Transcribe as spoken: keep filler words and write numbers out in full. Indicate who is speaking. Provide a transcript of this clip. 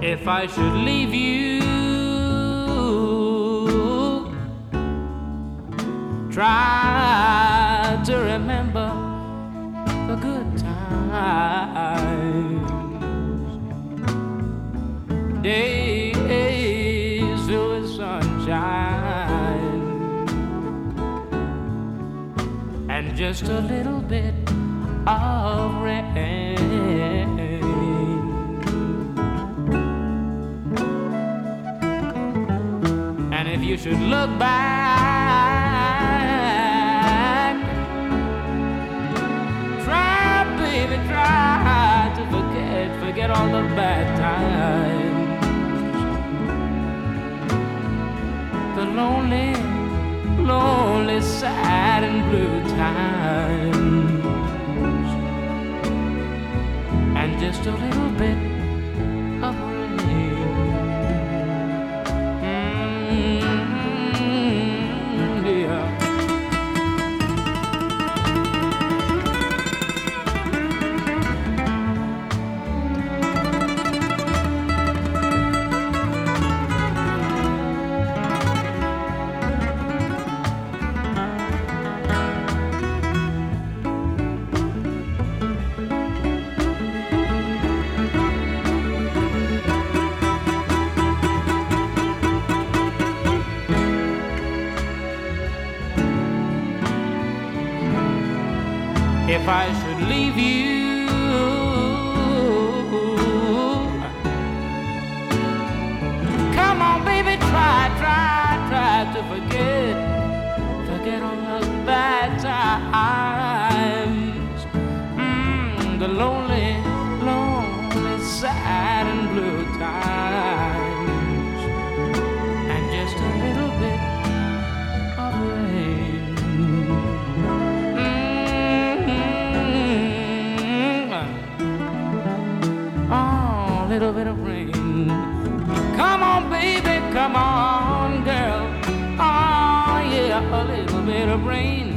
Speaker 1: If I should leave you, try to remember the good times, days filled with sunshine, and just a little bit of rain. And if you should look back, try, baby, try to forget, forget all the bad times, the lonely, lonely, sad and blue times, and just a little bit of rain. If I should leave you, come on, baby, try, try, try to forget, forget all the bad times, mm, the lonely, lonely, sad and blue times, and just a little bit of rain. Little bit of rain. Come on, baby, come on, girl. Oh, yeah, a little bit of rain.